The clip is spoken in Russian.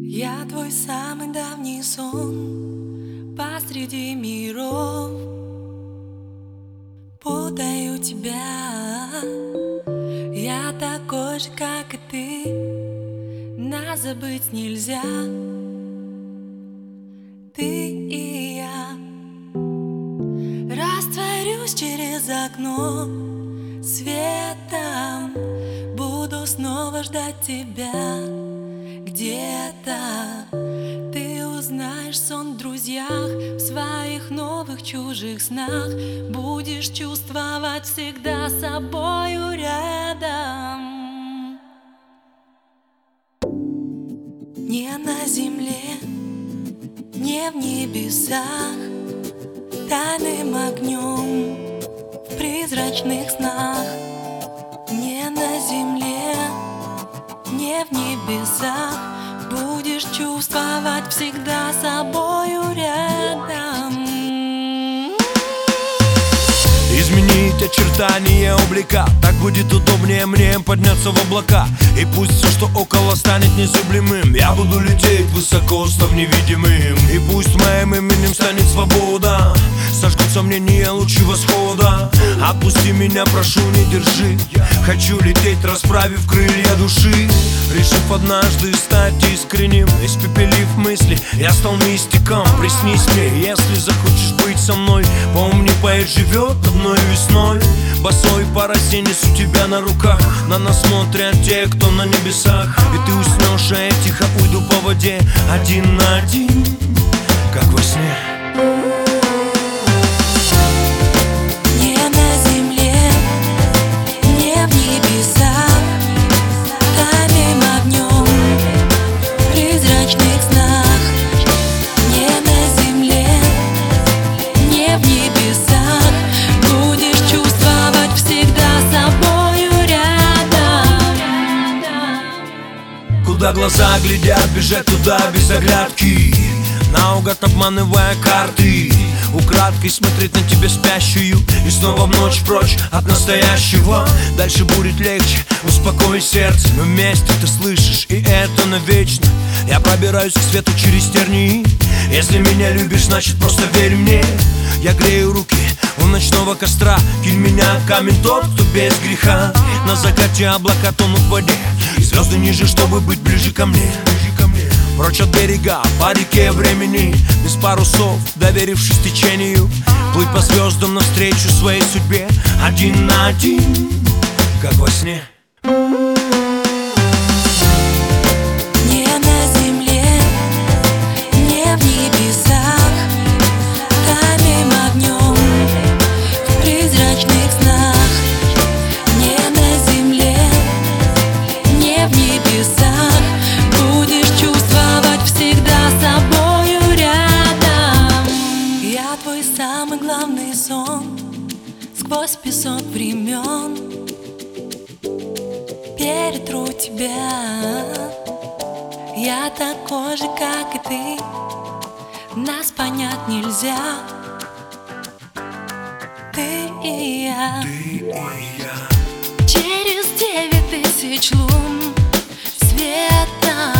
Я твой самый давний сон посреди миров. Путаю тебя. Я такой же, как и ты. Нас забыть нельзя. Ты и я. Растворюсь через окно светом. Буду снова ждать тебя. Где-то ты узнаешь сон в друзьях, в своих новых чужих снах. Будешь чувствовать всегда собою рядом. Не на земле, не в небесах, тайным огнем в призрачных снах. Не на земле, не в небесах, будешь чувствовать всегда собою рядом. Изменить очертания облика, так будет удобнее мне подняться в облака. И пусть все, что около, станет незыблемым, я буду лететь высоко, став невидимым. И пусть моим именем станет свобода, сожгут сомнения лучи восхода. Отпусти меня, прошу, не держи. Хочу лететь, расправив крылья души. Решив однажды стать искренним, испепелив мысли, я стал мистиком. Приснись мне, если захочешь быть со мной. Помни, поэт живет одной весной. Босой по росе несу тебя на руках. На нас смотрят те, кто на небесах. И ты уснешь, а я тихо уйду по воде, один на один, как во сне. Куда глаза глядят, бежать туда без оглядки, наугад обманывая карты. Украдкой смотреть на тебя спящую и снова в ночь прочь от настоящего. Дальше будет легче, успокой сердце. Мы вместе, ты слышишь, и это навечно. Я пробираюсь к свету через тернии. Если меня любишь, значит просто верь мне. Я грею руки у ночного костра. Кинь меня камень тот, кто без греха. На закате облака тонут в воде, и звезды ниже, чтобы быть ближе ко мне. Прочь от берега, по реке времени, без парусов, доверившись течению. Плыть по звездам навстречу своей судьбе, один на один, как во сне. Самый главный сон сквозь песок времен. Перетру тебя. Я такой же, как и ты. Нас понять нельзя. Ты и я. Через 9000 лун света.